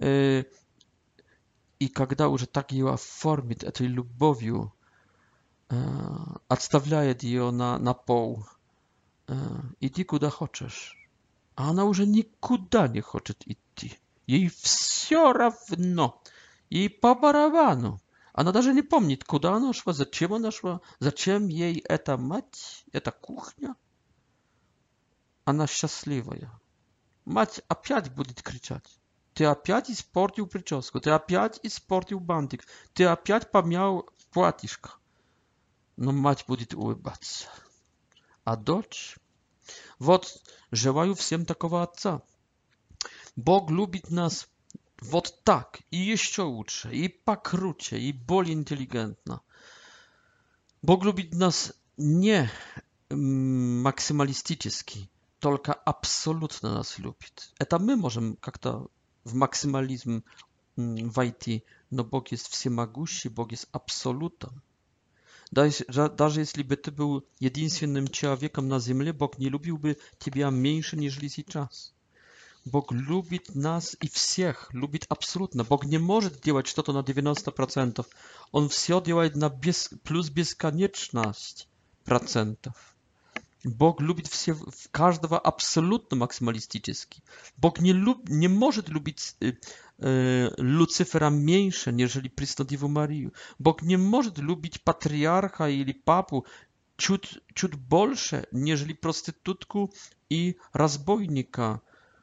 И когда уже так ее оформит этой любовью, отставляет ее на пол. Иди куда хочешь. А она уже никуда не хочет идти. Ей все равно. Ей по барабану. Она даже не помнит, куда она шла, зачем она шла, зачем ей эта мать, эта кухня. Она счастливая. Мать опять будет кричать. Ты опять испортил прическу, ты опять испортил бантик, ты опять помял платьишко. Но мать будет улыбаться. А дочь? Вот, желаю всем такого отца. Бог любит нас вот так, и еще лучше, и покруче, и более интеллигентно. Бог любит нас не максималистически, только абсолютно нас любит. Это мы можем как-то в максимализм войти, но Бог есть всемогущий, Бог есть абсолютом. Даже если бы ты был единственным человеком на земле, Бог не любил бы тебя меньше, нежели сейчас. Бог любит нас и всех, любит абсолютно. Бог не может делать что-то на 90%. Он все делает на плюс бесконечность процентов. Бог любит каждого абсолютно максималистически. Бог не может любить Люцифера меньше, нежели Преснодеву Марию. Бог не может любить патриарха или папу чуть больше, нежели проститутку и разбойника.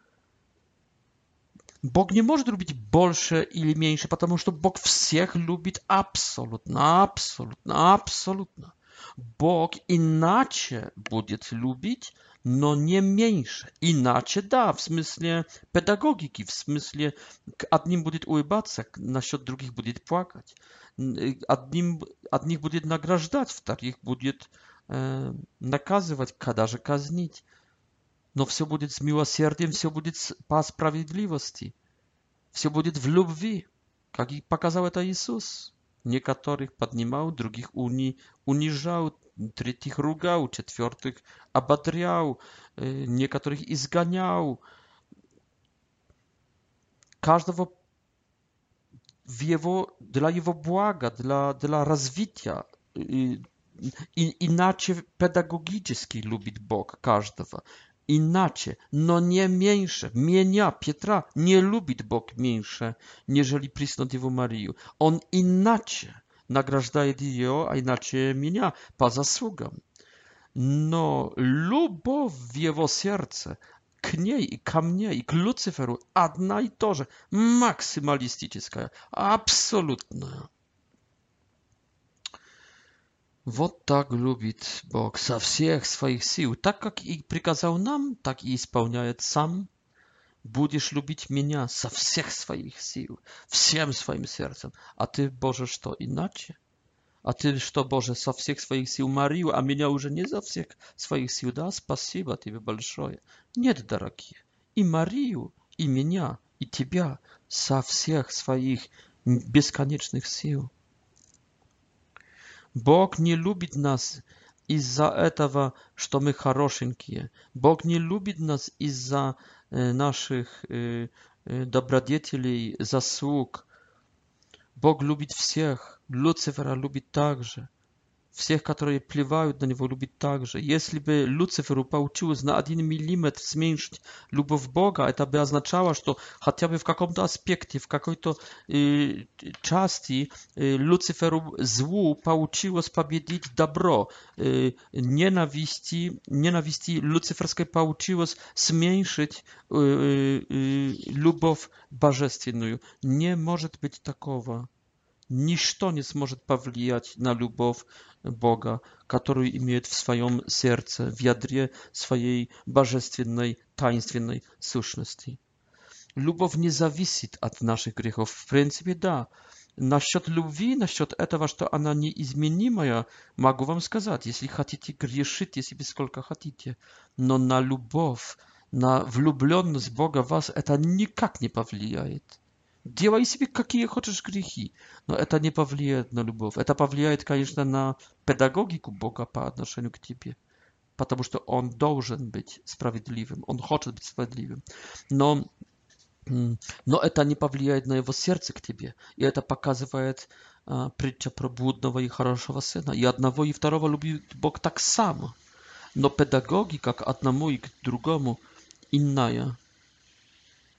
Бог не может любить больше или меньше, потому что Бог всех любит абсолютно, абсолютно, абсолютно. Бог иначе будет любить, но не меньше. Иначе, да, в смысле педагогики, в смысле к одним будет улыбаться, насчет других будет плакать. Одних будет награждать, вторых будет наказывать, даже казнить. Но все будет с милосердием, все будет по справедливости. Все будет в любви, как и показал это Иисус. Некоторых поднимал, других унижал, третьих ругал, четвертых ободрял, некоторых изгонял. Каждого для его блага, для развития. Иначе педагогически любит Бог каждого. Иначе, но не меньше. Меня, Петра, не любит Бог меньше, нежели Преснодеву Марию. Он иначе награждает ее, а иначе меня по заслугам. Но любовь в его сердце к ней и ко мне, и к Люциферу одна и та же, максималистическая, абсолютная. Вот так любит Бог со всех своих сил. Так как и приказал нам, так и исполняет сам. Будешь любить меня со всех своих сил, всем своим сердцем. А ты, Боже, что, иначе? А ты что, Боже, со всех своих сил Марию, а меня уже не со всех своих сил? Да, спасибо тебе большое. Нет, дорогие, и Марию, и меня, и тебя со всех своих бесконечных сил. Бог не любит нас из-за этого, что мы хорошенькие. Бог не любит нас из-за наших добродетелей, заслуг. Бог любит всех. Люцифера любит также. Всех, которые плевают на него, любит также. Если бы Люциферу получилось на 1 миллиметр зменшить любовь Бога, это бы означало, что хотя бы в каком-то аспекте, в какой-то части Люциферу злу получилось победить добро. Ненависти Люциферской получилось зменшить любовь божественную. Не может быть такого. Ничто не сможет повлиять на любовь Бога, которую имеет в своем сердце, в ядре своей божественной, таинственной сущности. Любовь не зависит от наших грехов. В принципе, да. Насчет любви, насчет этого, что она неизменимая, могу вам сказать, если хотите, грешите себе сколько хотите. Но на любовь, на влюбленность Бога в вас это никак не повлияет. Делай себе какие хочешь грехи, но это не повлияет на любовь. Это повлияет, конечно, на педагогику Бога по отношению к тебе, потому что Он должен быть справедливым, Он хочет быть справедливым. Но это не повлияет на Его сердце к тебе. И это показывает притча про блудного и хорошего сына. И одного, и второго любит Бог так само. Но педагогика к одному и к другому иная.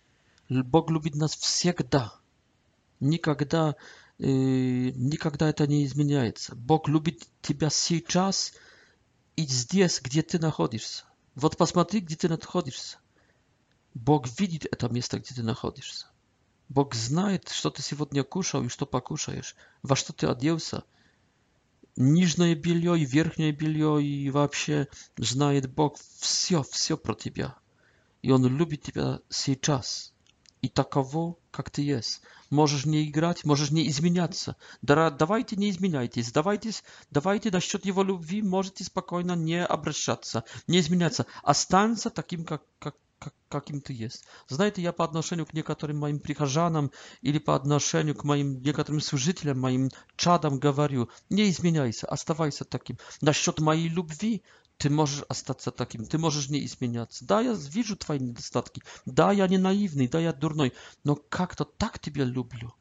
Бог любит нас всегда. Никогда это не изменяется. Бог любит тебя сейчас и здесь, где ты находишься. Вот посмотри, где ты находишься. Бог видит это место, где ты находишься. Бог знает, что ты сегодня кушал и что покушаешь, во что ты оделся. Нижнее белье и верхнее белье, и вообще знает Бог все про тебя. И Он любит тебя сейчас. И таково, как ты есть. Можешь не играть, можешь не изменяться. Давайте не изменяйтесь. Давайте насчет Его любви можете спокойно не обращаться, не изменяться. Останься таким, каким ты есть. Знаете, я по отношению к некоторым моим прихожанам или по отношению к моим некоторым служителям, моим чадам говорю, не изменяйся, оставайся таким. Насчет моей любви ты можешь остаться таким, ты можешь не изменяться. Да, я вижу твои недостатки, да, я не наивный, да, я дурной, но как-то так тебя люблю,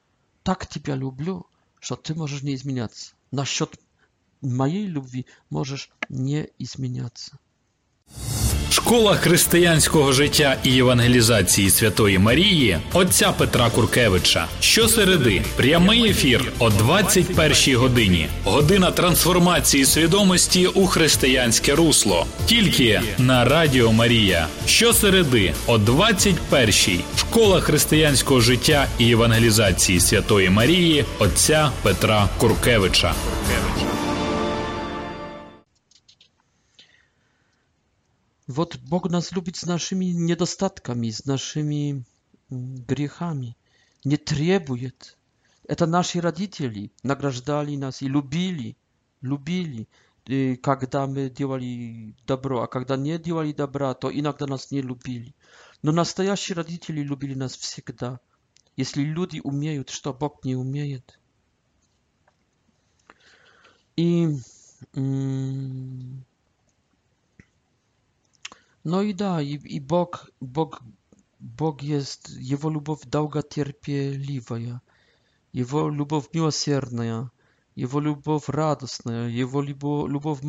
что ты можешь не изменяться. Насчет моей любви можешь не изменяться. Школа християнського життя і євангелізації Святої Марії отця Петра Куркевича. Щосереди прямий ефір о 21-й годині. Година трансформації свідомості у християнське русло. Тільки на Радіо Марія. Щосереди о 21-й. Школа християнського життя і євангелізації Святої Марії отця Петра Куркевича. Вот Бог нас любит с нашими недостатками, с нашими грехами. Не требует. Это наши родители награждали нас и любили, когда мы делали добро. А когда не делали добра, то иногда нас не любили. Но настоящие родители любили нас всегда. Если люди умеют, что Бог не умеет. И... No i da, i Bog jest, Jego любовь долготерпеливая, Jego любовь милосердная, Jego любовь радостная, Jego любовь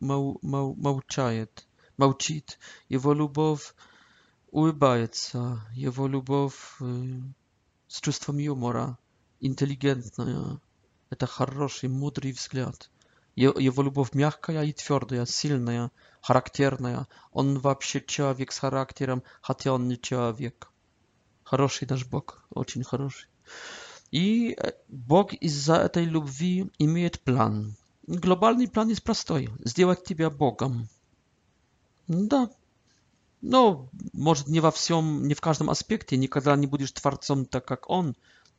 молчит, Его любовь улыбается, Его любовь с чувством юмора, интеллигентная. Это хороший, мудрый взгляд. Его любовь мягкая и твердая, сильная, характерная. Он вообще человек с характером, хотя он не человек. Хороший наш Бог, очень хороший. И Бог из-за этой любви имеет план. Глобальный план есть простой. Сделать тебя Богом. Да. Но, может, не во всем, не в каждом аспекте, никогда не будешь творцом так, как Он.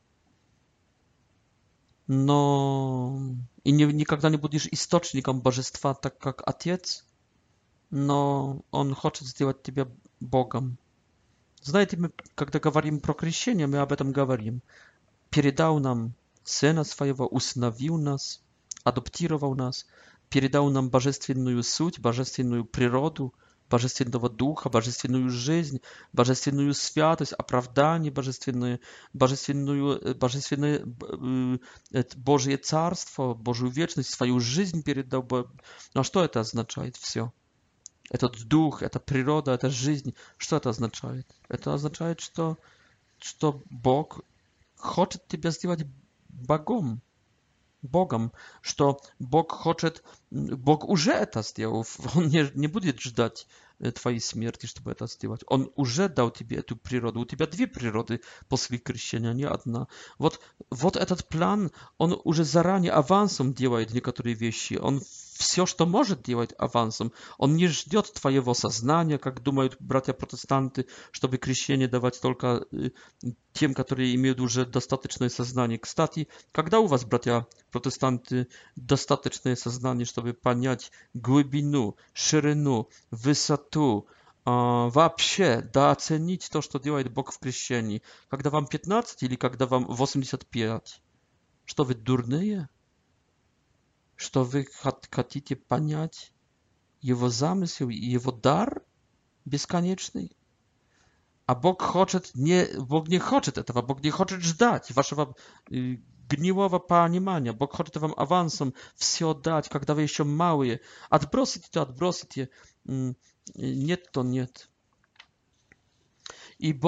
Но и никогда не будешь источником божества, так как Отец, но Он хочет сделать тебя Богом. Знаете, мы, когда говорим про крещение, мы об этом говорим. Передал нам Сына Своего, усыновил нас, адаптировал нас, передал нам божественную суть, божественную природу, божественного духа, божественную жизнь, божественную святость, оправдание божественное, божественное Божье царство, Божью вечность, свою жизнь передал. Но что это означает все? Этот дух, эта природа, эта жизнь, что это означает? Это означает, что Бог хочет тебя сделать Богом, что Бог уже это сделал, Он не будет ждать твоей смерти, чтобы это сделать. Он уже дал тебе эту природу. У тебя две природы после крещения, не одна. Вот этот план, он уже заранее авансом делает некоторые вещи. Он все, что может делать авансом. Он не ждет твоего сознания, как думают братья-протестанты, чтобы крещение давать только тем, которые имеют уже достаточное сознание. Кстати, когда у вас, братья-протестанты, достаточное сознание, чтобы понять глубину, ширину, высоту, вообще, да, оценить то, что делает Бог в крещении? Когда вам 15 или когда вам 85? Что вы дурные? Что вы хотите понять Его замысел и Его дар бесконечный? А Бог не хочет этого, Бог не хочет ждать вашего гнилого понимания. Бог хочет вам авансом все дать, когда вы еще малые. Отбросите, то отбросите, нет, то нет. И Бог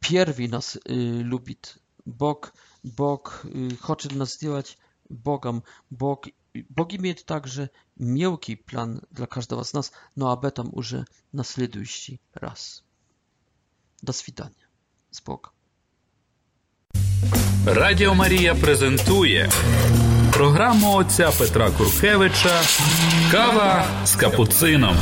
первый нас любит. Бог хочет нас сделать Богом. Бог имеет также мелкий план для каждого из нас, но об этом уже на следующий раз. До свидания. З Богом. Радіо Марія презентує програму отця Петра Куркевича «Кава з капуцином».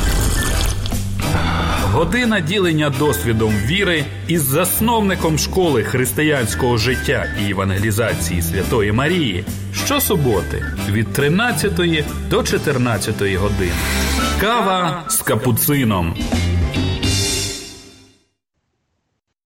Година ділення досвідом віри із засновником школи християнського життя і евангелізації Святої Марії щосуботи від 13 до 14 години. Кава з капуцином.